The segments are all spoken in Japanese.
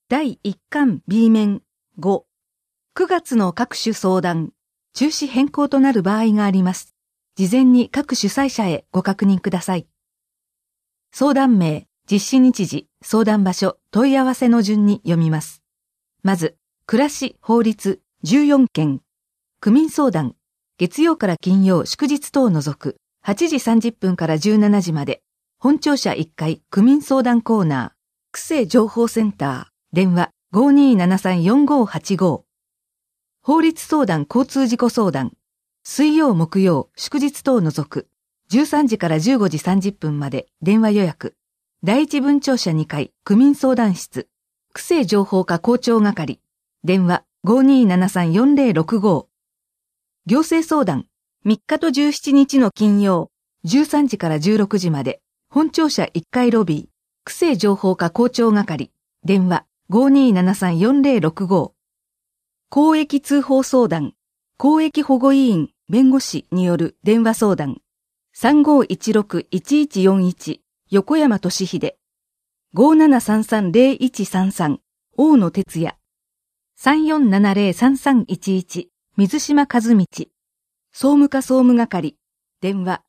第1巻 B 面5、9月の各種相談、中止変更となる場合があります。事前に各主催者へご確認ください。相談名、実施日時、相談場所、問い合わせの順に読みます。まず、暮らし法律14件、区民相談、月曜から金曜祝日等を除く8時30分から17時まで、本庁舎1階区民相談コーナー、区政情報センター、電話 5273-4585。法律相談交通事故相談、水曜木曜祝日等を除く13時から15時30分まで電話予約、第一分庁舎2階区民相談室、区政情報課校長係、電話 5273-4065。行政相談、3日と17日の金曜、13時から16時まで、本庁舎1階ロビー、区政情報課校長係、電話 5273-4065。公益通報相談、公益保護委員、弁護士による電話相談、3516-1141、横山俊秀、5733-0133、大野哲也、3470-3311、水島和道、総務課総務係、電話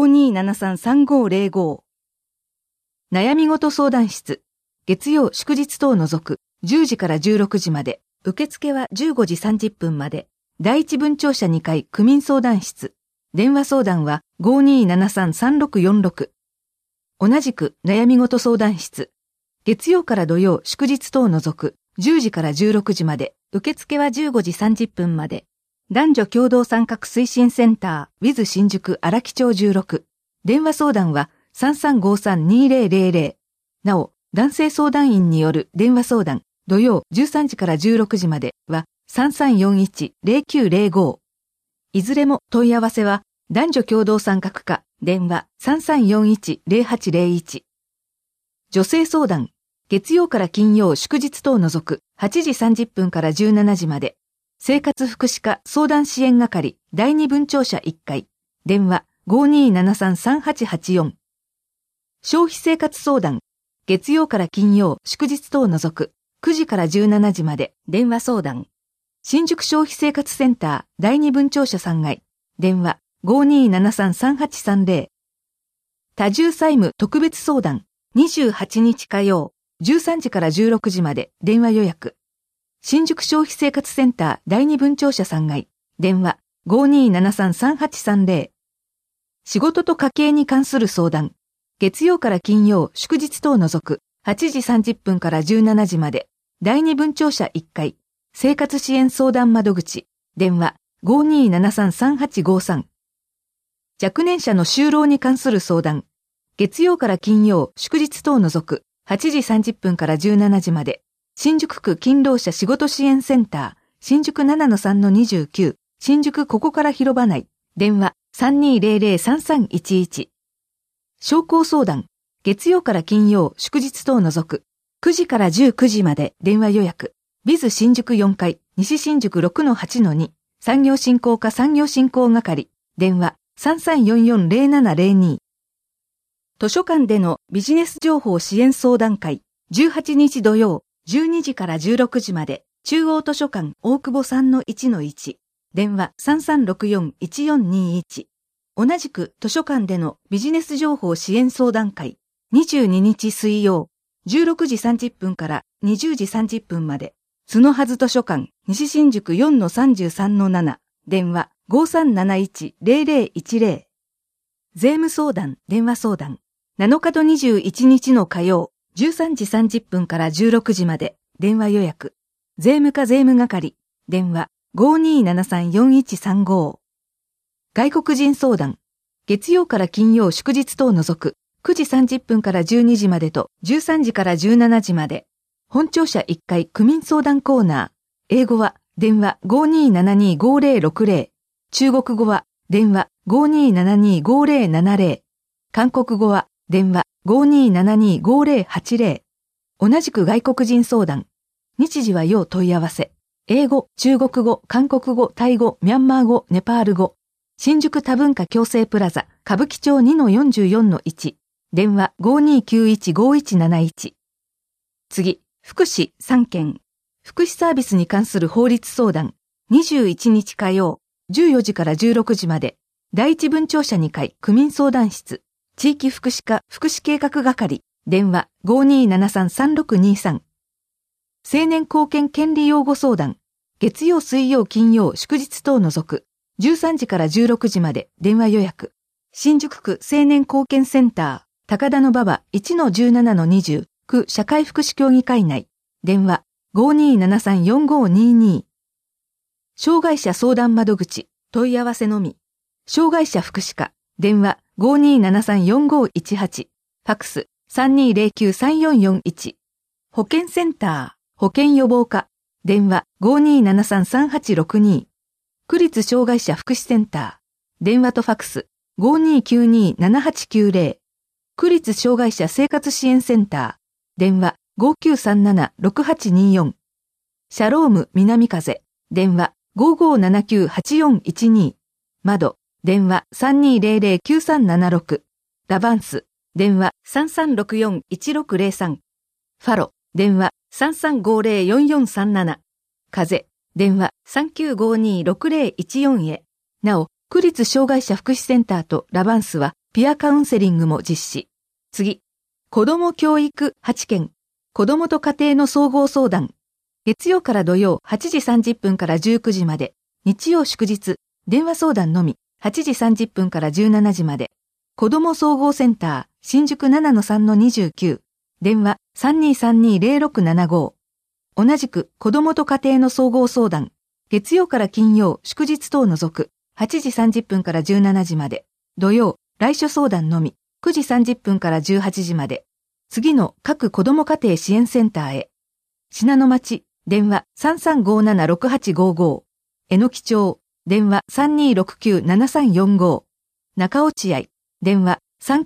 5273-3505。悩み事相談室、月曜祝日等を除く10時から16時まで、受付は15時30分まで、第一分庁舎2階区民相談室、電話相談は 5273-3646。同じく悩み事相談室、月曜から土曜祝日等を除く10時から16時まで、受付は15時30分まで、男女共同参画推進センター with 新宿荒木町16。電話相談は 3353-2000。なお、男性相談員による電話相談、土曜13時から16時までは 3341-0905。いずれも問い合わせは男女共同参画課、電話 3341-0801。女性相談、月曜から金曜祝日等を除く8時30分から17時まで、生活福祉課相談支援係第二分庁舎1階、電話 5273-3884。消費生活相談、月曜から金曜祝日等を除く9時から17時まで電話相談。新宿消費生活センター第二分庁舎3階、電話 5273-3830。多重債務特別相談、28日火曜、13時から16時まで電話予約。新宿消費生活センター第二分庁舎3階、電話 5273-3830。仕事と家計に関する相談、月曜から金曜祝日等を除く8時30分から17時まで、第二分庁舎1階、生活支援相談窓口、電話 5273-3853。若年者の就労に関する相談、月曜から金曜祝日等を除く8時30分から17時まで、新宿区勤労者仕事支援センター、新宿 7-3-29、新宿ここから広場内、電話 3200-3311。商工相談、月曜から金曜祝日等を除く9時から19時まで電話予約、ビズ新宿4階、西新宿 6-8-2、産業振興課産業振興係、電話 3344-0702。図書館でのビジネス情報支援相談会、18日土曜、12時から16時まで、中央図書館大久保 3-1-1、電話 3364-1421。同じく図書館でのビジネス情報支援相談会、22日水曜、16時30分から20時30分まで、角はず図書館西新宿 4-33-7、電話 5371-0010。税務相談、電話相談、7日と21日の火曜、13時30分から16時まで電話予約。税務課税務係、電話 5273-4135。外国人相談、月曜から金曜祝日等を除く9時30分から12時までと13時から17時まで。本庁舎1階区民相談コーナー。英語は電話 5272-5060。中国語は電話 5272-5070。韓国語は電話 5272-5080。同じく外国人相談。日時は要問い合わせ。英語、中国語、韓国語、タイ語、ミャンマー語、ネパール語。新宿多文化共生プラザ、歌舞伎町 2-44-1。電話 5291-5171。次、 福祉3件、福祉サービスに関する法律相談、21日火曜、14時から16時まで、第一分庁舎2階区民相談室、地域福祉課福祉計画係、電話 5273-3623。青年貢献権利擁護相談、月曜水曜金曜祝日等除く、13時から16時まで電話予約。新宿区青年貢献センター、高田馬場 1-17-20、区社会福祉協議会内、電話 5273-4522。障害者相談窓口、問い合わせのみ。障害者福祉課、電話 5273-4518、ファックス 3209-3441。保健センター、保健予防課、電話 5273-3862。区立障害者福祉センター、電話とファックス 5292-7890。区立障害者生活支援センター、電話 5937-6824。シャローム南風、電話 5579-8412。窓、電話 3200-9376。ラバンス、電話 3364-1603。ファロ、電話 3350-4437。風、電話 3952-6014 へ。なお、区立障害者福祉センターとラバンスはピアカウンセリングも実施。次、子ども教育8件、子どもと家庭の総合相談。月曜から土曜8時30分から19時まで、日曜祝日、電話相談のみ8時30分から17時まで。子ども総合センター、新宿 7-3-29、電話 3232-0675。同じく子どもと家庭の総合相談、月曜から金曜祝日等除く8時30分から17時まで。土曜、来所相談のみ9時30分から18時まで。次の各子ども家庭支援センターへ。信濃町、電話 3357-6855。えのき町、電話 3269-7345。中落合、電話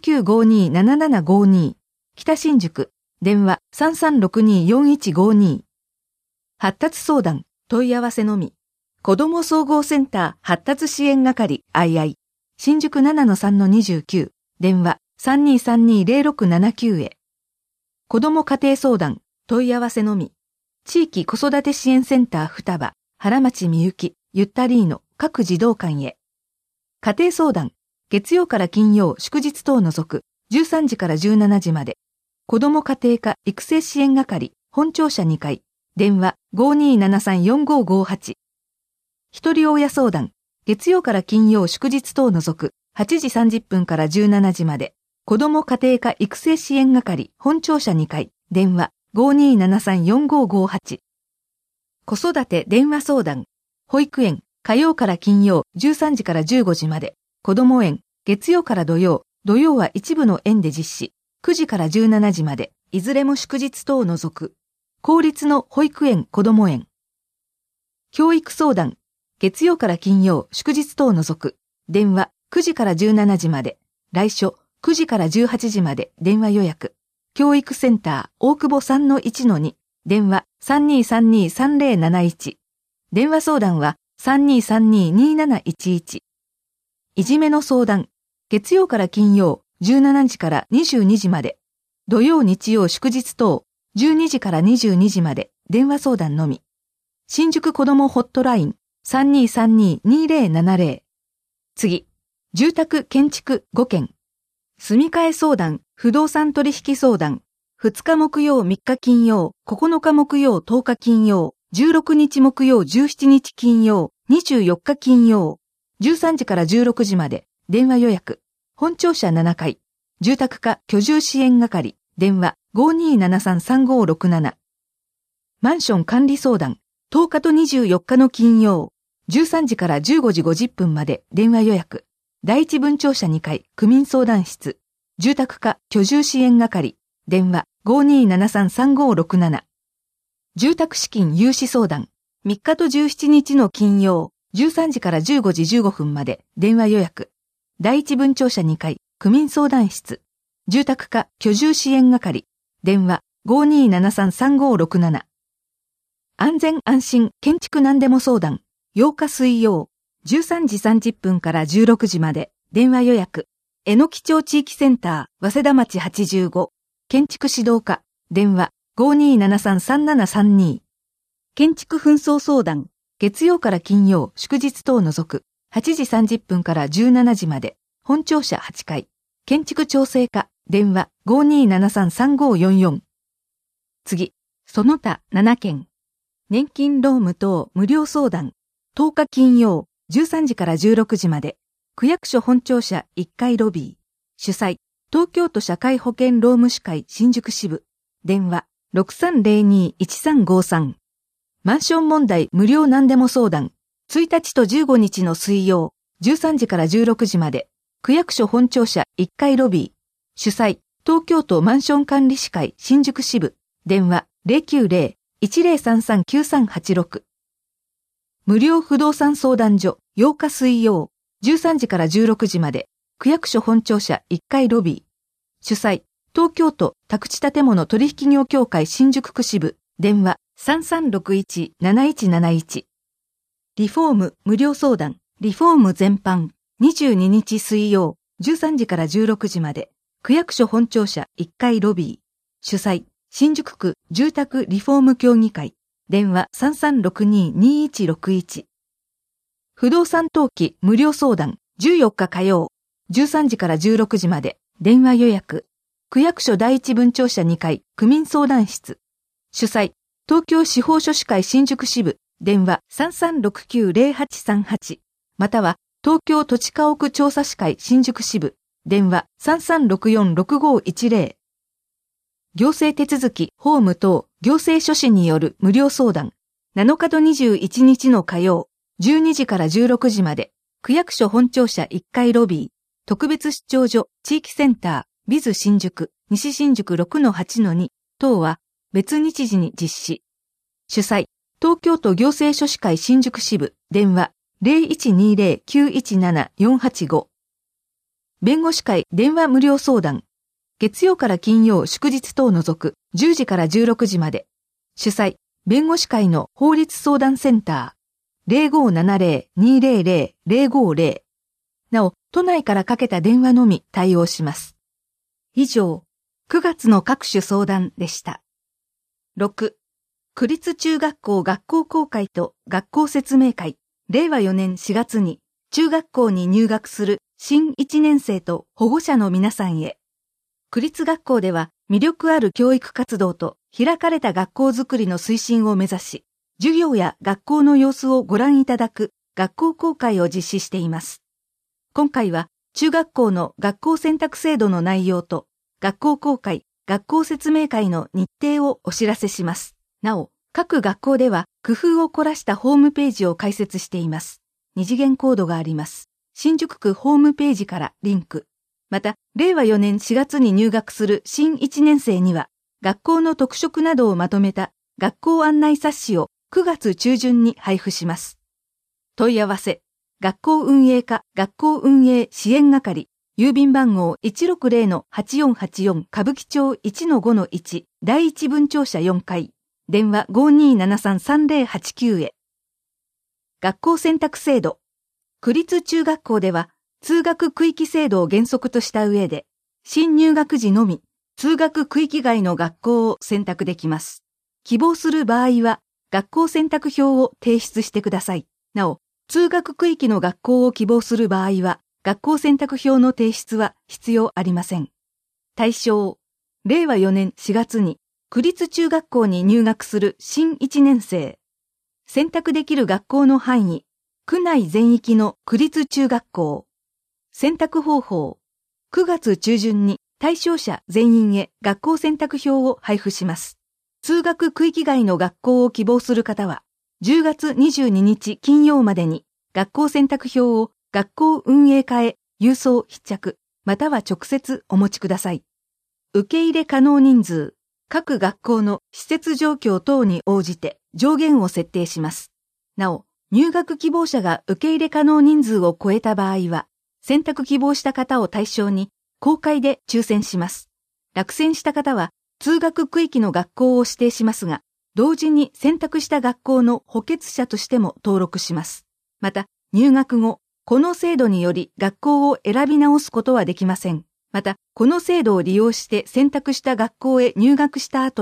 3952-7752。北新宿、電話 3362-4152。発達相談、問い合わせのみ。子ども総合センター発達支援係 II。新宿 7-3-29、電話 3232-0679 へ。子ども家庭相談、問い合わせのみ。地域子育て支援センター双葉、原町みゆき、ゆったりーの各児童館へ。家庭相談、月曜から金曜祝日等除く13時から17時まで。子ども家庭科育成支援係本庁舎2階、電話 5273-4558。一人親相談、月曜から金曜祝日等除く8時30分から17時まで。子ども家庭科育成支援係本庁舎2階、電話 5273-4558。子育て電話相談、保育園、火曜から金曜13時から15時まで。子ども園、月曜から土曜は一部の園で実施。9時から17時まで、いずれも祝日等を除く。公立の保育園子ども園。教育相談、月曜から金曜祝日等を除く。電話9時から17時まで。来所9時から18時まで電話予約。教育センター大久保 3-1-2。電話 3232-3071。電話相談は 3232-2711。いじめの相談、月曜から金曜17時から22時まで。土曜日曜祝日等12時から22時まで電話相談のみ。新宿子どもホットライン 3232-2070。次、住宅建築5件。住み替え相談、不動産取引相談。2日木曜3日金曜、9日木曜10日金曜、16日木曜17日金曜、24日金曜。13時から16時まで電話予約。本庁舎7階。住宅課居住支援係。電話 5273-3567。マンション管理相談。10日と24日の金曜。13時から15時50分まで電話予約。第一分庁舎2階区民相談室。住宅課居住支援係。電話 5273-3567。住宅資金融資相談。3日と17日の金曜。13時から15時15分まで電話予約。第一分庁舎2階区民相談室。住宅課居住支援係。電話 5273-3567。安全安心建築何でも相談。8日水曜。13時30分から16時まで電話予約。えのき町地域センター早稲田町85。建築指導課。電話 5273-3732。建築紛争相談、月曜から金曜、祝日等を除く、8時30分から17時まで、本庁舎8階、建築調整課、電話 5273-3544。次、その他7件。年金労務等無料相談、10日金曜、13時から16時まで、区役所本庁舎1階ロビー、主催、東京都社会保険労務士会新宿支部、電話 6302-1353。マンション問題無料何でも相談、1日と15日の水曜、13時から16時まで、区役所本庁舎1階ロビー、主催、東京都マンション管理士会新宿支部、電話 090-1033-9386。無料不動産相談所8日水曜、13時から16時まで、区役所本庁舎1階ロビー、主催、東京都宅地建物取引業協会新宿区支部、電話 3361-7171。リフォーム無料相談、リフォーム全般、22日水曜、13時から16時まで、区役所本庁舎1階ロビー、主催、新宿区住宅リフォーム協議会、電話 3362-2161。不動産登記無料相談、14日火曜、13時から16時まで、電話予約、区役所第一分庁舎2階区民相談室、主催、東京司法書士会新宿支部、電話 3369-0838、または東京土地家屋調査士会新宿支部、電話 3364-6510。行政手続き、法務等、行政書士による無料相談、7日と21日の火曜、12時から16時まで、区役所本庁舎1階ロビー、特別出張所、地域センター、ビズ新宿、西新宿 6-8-2 等は別日時に実施。主催、東京都行政書士会新宿支部、電話 0120-917-485。弁護士会電話無料相談。月曜から金曜祝日等を除く10時から16時まで。主催、弁護士会の法律相談センター 0570-200-050。なお、都内からかけた電話のみ対応します。以上、9月の各種相談でした。6、区立中学校学校公開と学校説明会。令和4年4月に中学校に入学する新1年生と保護者の皆さんへ。区立学校では魅力ある教育活動と開かれた学校づくりの推進を目指し、授業や学校の様子をご覧いただく学校公開を実施しています。今回は中学校の学校選択制度の内容と学校公開、学校説明会の日程をお知らせします。なお、各学校では工夫を凝らしたホームページを開設しています。二次元コードがあります。新宿区ホームページからリンク。また、令和4年4月に入学する新1年生には、学校の特色などをまとめた学校案内冊子を9月中旬に配布します。問い合わせ、学校運営課学校運営支援係、郵便番号 160-8484 歌舞伎町 1-5-1 第一分庁舎4階。電話 5273-3089 へ。学校選択制度。区立中学校では、通学区域制度を原則とした上で、新入学時のみ、通学区域外の学校を選択できます。希望する場合は、学校選択表を提出してください。なお、通学区域の学校を希望する場合は、学校選択表の提出は必要ありません。対象。令和4年4月に、区立中学校に入学する新1年生。選択できる学校の範囲。区内全域の区立中学校。選択方法。9月中旬に対象者全員へ学校選択表を配布します。通学区域外の学校を希望する方は、10月22日金曜までに学校選択表を学校運営課へ郵送必着、または直接お持ちください。受け入れ可能人数。各学校の施設状況等に応じて上限を設定します。なお、入学希望者が受け入れ可能人数を超えた場合は、選択希望した方を対象に公開で抽選します。落選した方は通学区域の学校を指定しますが、同時に選択した学校の補欠者としても登録します。また、入学後、この制度により学校を選び直すことはできません。また、この制度を利用して選択した学校へ入学した後に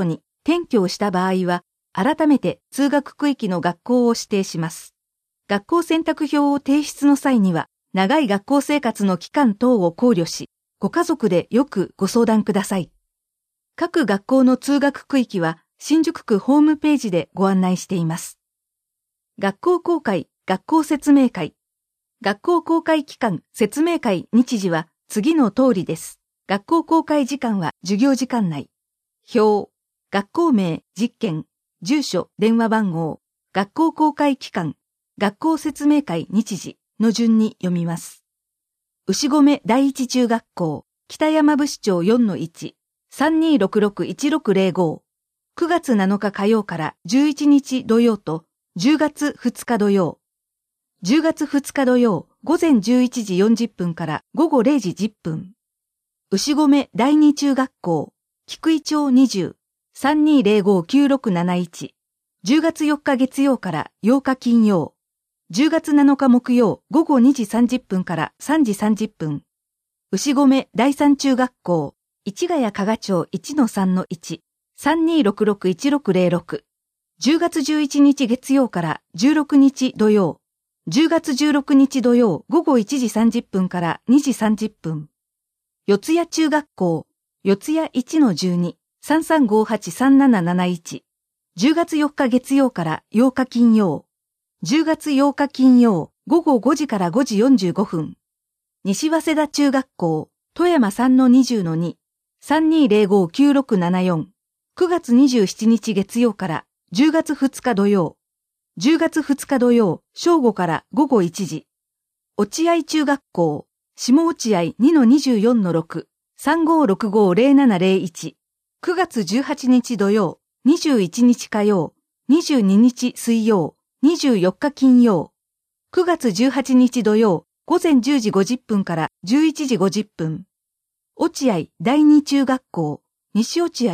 転居をした場合は、改めて通学区域の学校を指定します。学校選択票を提出の際には、長い学校生活の期間等を考慮し、ご家族でよくご相談ください。各学校の通学区域は、新宿区ホームページでご案内しています。学校公開、学校説明会。学校公開期間、説明会、日時は次の通りです。学校公開時間は授業時間内。表、学校名、実験、住所、電話番号、学校公開期間、学校説明会、日時の順に読みます。牛込第一中学校、北山部市長 4-1、32661605。9月7日火曜から11日土曜と10月2日土曜。10月2日土曜午前11時40分から午後0時10分。牛込第二中学校、菊井町20、32059671。10月4日月曜から8日金曜。10月7日木曜午後2時30分から3時30分。牛込第三中学校、市ヶ谷加賀町 1-3-1、32661606。10月11日月曜から16日土曜。10月16日土曜午後1時30分から2時30分。四谷中学校、四谷 1-12、33583771。10月4日月曜から8日金曜。10月8日金曜午後5時から5時45分。西早稲田中学校、富山 3-20-2、32059674。9月27日月曜から10月2日土曜。10月2日土曜、正午から午後1時。落合中学校、下落合 2-24-6、35650701。9月18日土曜、21日火曜、22日水曜、24日金曜。9月18日土曜、午前10時50分から11時50分。落合第二中学校、西落合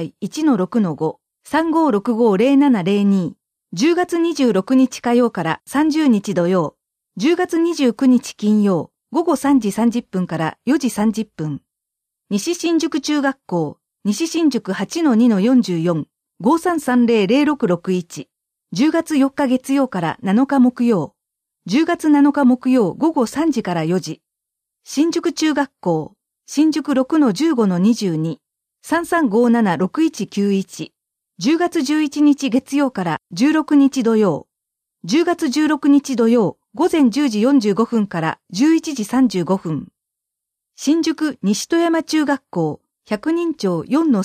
1-6-5、35650702。10月26日火曜から30日土曜。10月29日金曜、午後3時30分から4時30分。西新宿中学校、西新宿 8-2-44、53300661。10月4日月曜から7日木曜。10月7日木曜午後3時から4時。新宿中学校、新宿 6-15-22、33576191。10月11日月曜から16日土曜。10月16日土曜午前10時45分から11時35分。新宿西戸山中学校、百人町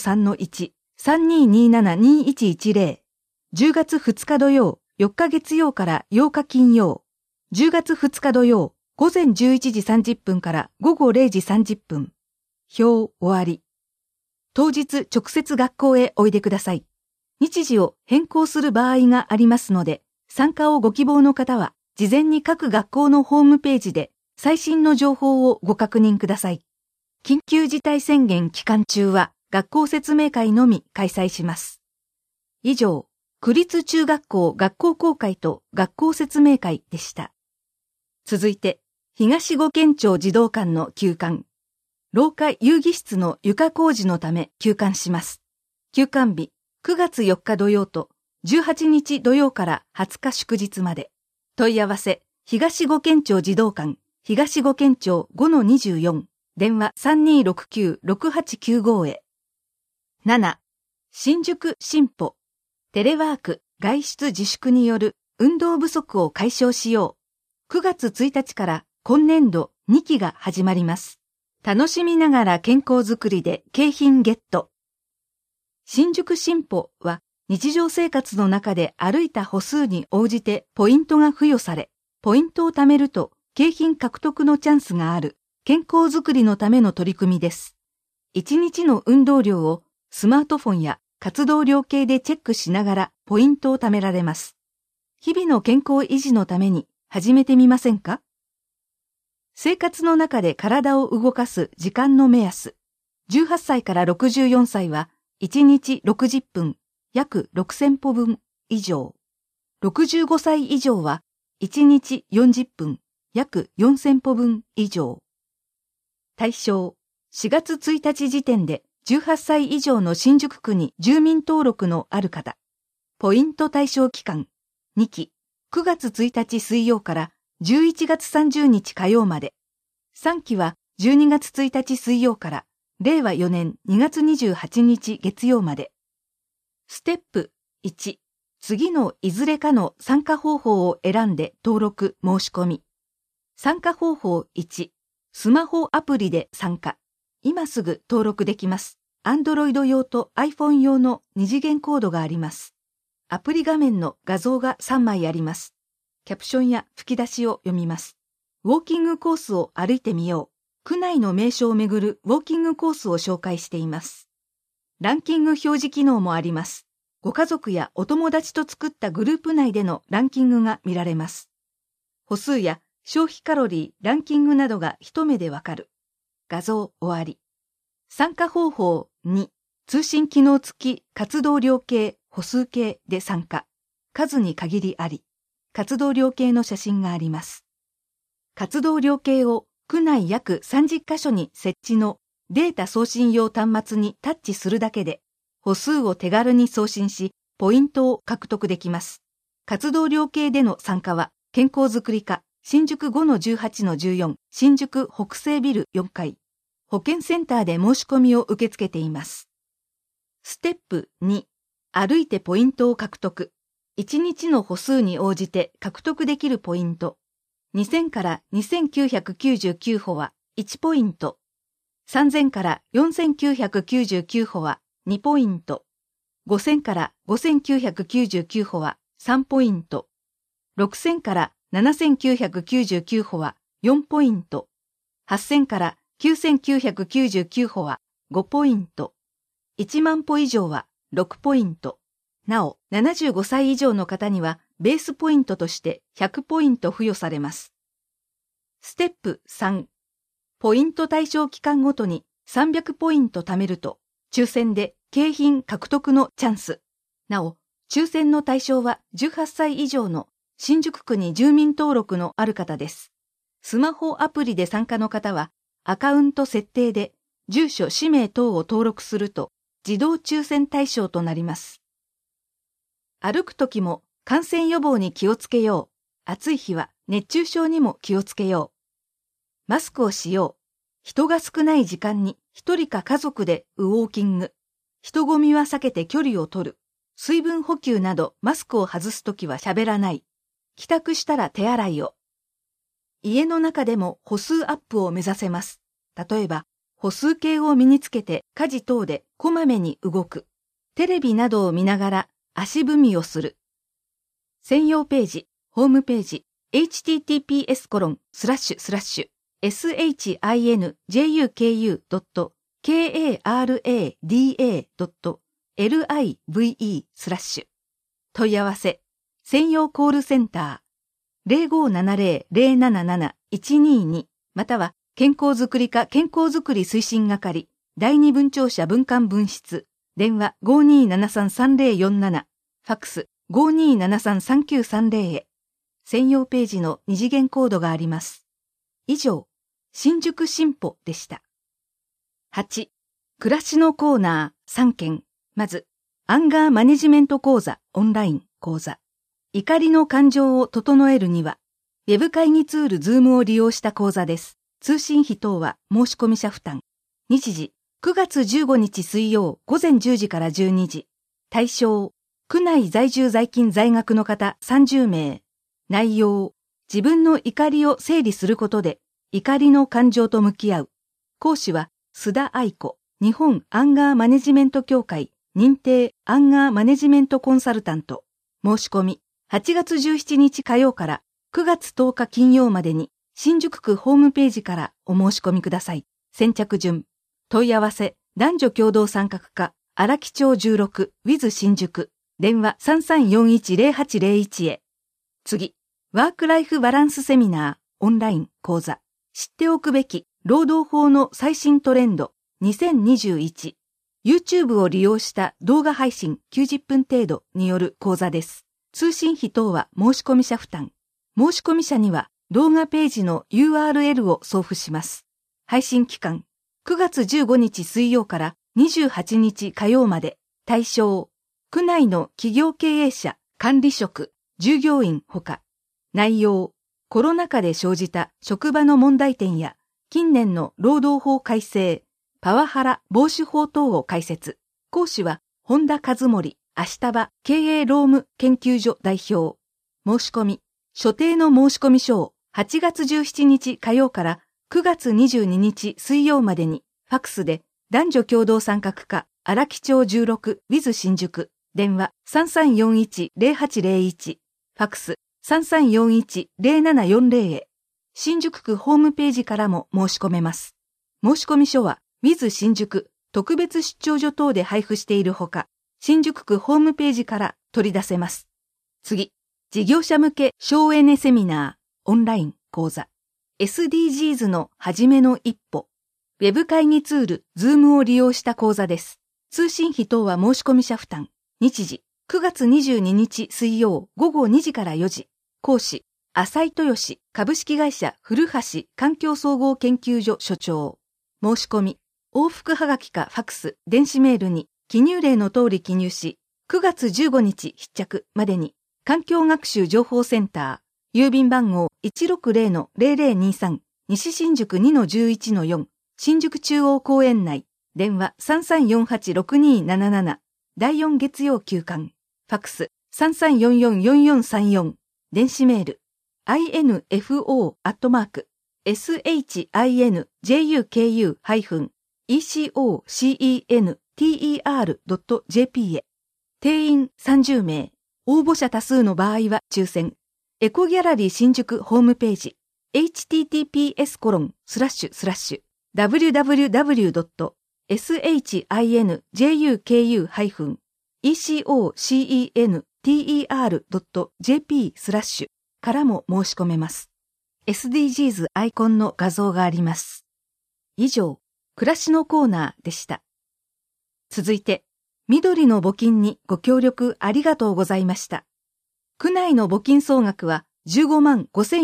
4-3-1、32272110。10月2日土曜、4日月曜から8日金曜。10月2日土曜、午前11時30分から午後0時30分。表終わり。当日直接学校へおいでください。日時を変更する場合がありますので、参加をご希望の方は、事前に各学校のホームページで最新の情報をご確認ください。緊急事態宣言期間中は学校説明会のみ開催します。以上、区立中学校学校公開と学校説明会でした。続いて、東五軒町児童館の休館。廊下遊戯室の床工事のため休館します。休館日、9月4日土曜と18日土曜から20日祝日まで。問い合わせ、東五軒町児童館、東五軒町 5-24、電話 3269-6895 へ。7. 新宿進歩。テレワーク、外出自粛による運動不足を解消しよう。9月1日から今年度2期が始まります。楽しみながら健康づくりで景品ゲット。新宿進歩は日常生活の中で歩いた歩数に応じてポイントが付与され、ポイントを貯めると景品獲得のチャンスがある健康づくりのための取り組みです。1日の運動量をスマートフォンや活動量計でチェックしながらポイントを貯められます。日々の健康維持のために始めてみませんか？生活の中で体を動かす時間の目安。18歳から64歳は1日60分、約6000歩分以上。65歳以上は1日40分、約4000歩分以上。対象、4月1日時点で 18歳以上の新宿区に住民登録のある方。ポイント対象期間。2期。9月1日水曜から11月30日火曜まで。3期は12月1日水曜から令和4年2月28日月曜まで。ステップ1。次のいずれかの参加方法を選んで登録申し込み。参加方法1。スマホアプリで参加。今すぐ登録できます。Android 用と iPhone 用の2次元コードがあります。アプリ画面の画像が3枚あります。キャプションや吹き出しを読みます。ウォーキングコースを歩いてみよう。区内の名所を巡るウォーキングコースを紹介しています。ランキング表示機能もあります。ご家族やお友達と作ったグループ内でのランキングが見られます。歩数や消費カロリー、ランキングなどが一目でわかる。画像終わり。参加方法2。通信機能付き活動量計、歩数計で参加。数に限りあり。活動量計の写真があります。活動量計を区内約30カ所に設置のデータ送信用端末にタッチするだけで、歩数を手軽に送信し、ポイントを獲得できます。活動量計での参加は、健康づくり課、新宿 5-18-14、新宿北西ビル4階。保健センターで申し込みを受け付けています。ステップ2、歩いてポイントを獲得。1日の歩数に応じて獲得できるポイント。2000から2999歩は1ポイント。3000から4999歩は2ポイント。5000から5999歩は3ポイント。6000から7999歩は4ポイント。8000から9999歩は5ポイント。1万歩以上は6ポイント。なお、75歳以上の方にはベースポイントとして100ポイント付与されます。ステップ3。ポイント対象期間ごとに300ポイント貯めると、抽選で景品獲得のチャンス。なお、抽選の対象は18歳以上の新宿区に住民登録のある方です。スマホアプリで参加の方は、アカウント設定で住所・氏名等を登録すると自動抽選対象となります。歩くときも感染予防に気をつけよう。暑い日は熱中症にも気をつけよう。マスクをしよう。人が少ない時間に一人か家族でウォーキング。人混みは避けて距離を取る。水分補給などマスクを外すときは喋らない。帰宅したら手洗いを。家の中でも歩数アップを目指せます。例えば、歩数計を身につけて家事等でこまめに動く。テレビなどを見ながら足踏みをする。専用ページ、ホームページ、https://shinjuku.karada.live/問い合わせ、専用コールセンター、0570-077-122または健康づくり課健康づくり推進係第二分庁舎分館分室電話 5273-3047 ファックス 5273-3930 へ専用ページの二次元コードがあります。以上、新宿新歩でした。8、暮らしのコーナー3件。まず、アンガーマネジメント講座オンライン講座。怒りの感情を整えるには、ウェブ会議ツール Zoom を利用した講座です。通信費等は申し込み者負担。日時、9月15日水曜午前10時から12時。対象、区内在住在勤在学の方30名。内容、自分の怒りを整理することで、怒りの感情と向き合う。講師は、須田愛子、日本アンガーマネジメント協会認定アンガーマネジメントコンサルタント。申し込み、8月17日火曜から9月10日金曜までに、新宿区ホームページからお申し込みください。先着順。問い合わせ、男女共同参画課、荒木町16、with 新宿。電話 3341-0801 へ。次、ワークライフバランスセミナー、オンライン講座。知っておくべき、労働法の最新トレンド、2021。YouTube を利用した動画配信90分程度による講座です。通信費等は申し込み者負担。申し込み者には動画ページの URL を送付します。配信期間、9月15日水曜から 28日火曜まで。対象、区内の企業経営者、管理職、従業員ほか。内容、コロナ禍で生じた職場の問題点や、近年の労働法改正、パワハラ防止法等を解説。講師は、本田和盛、明日場経営労務研究所代表。申し込み、所定の申込書を8月17日火曜から9月22日水曜までに、ファクスで男女共同参画課、荒木町16 with 新宿、電話 3341-0801、ファクス 3341-0740 へ。新宿区ホームページからも申し込めます。申込書は with 新宿特別出張所等で配布しているほか、新宿区ホームページから取り出せます。次、事業者向け省エネセミナー、オンライン講座。SDGs の初めの一歩。ウェブ会議ツール、Zoom を利用した講座です。通信費等は申込者負担。日時、9月22日水曜午後2時から4時。講師、浅井豊志株式会社古橋環境総合研究所所長。申し込み、往復はがきかファクス、電子メールに記入例の通り記入し、9月15日必着までに、環境学習情報センター、郵便番号 160-0023、西新宿 2-11-4、新宿中央公園内、電話 3348-6277、第4月曜休館、ファクス 3344-4434、電子メール、info@shinjuku-ecocenter.jp へ。定員30名。応募者多数の場合は抽選。エコギャラリー新宿ホームページ。https://www.shinjuku-ecocenter.jp/ からも申し込めます。SDGs アイコンの画像があります。以上、暮らしのコーナーでした。続いて、緑の募金にご協力ありがとうございました。区内の募金総額は15万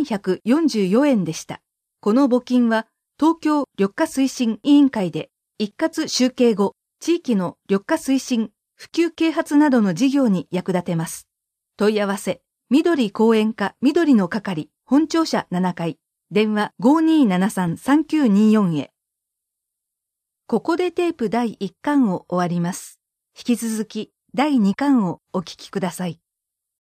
5144円でした。この募金は東京緑化推進委員会で一括集計後、地域の緑化推進、普及啓発などの事業に役立てます。問い合わせ、緑公園課緑の係、本庁舎7階、電話 5273-3924 へ。ここでテープ第1巻を終わります。引き続き第2巻をお聞きください。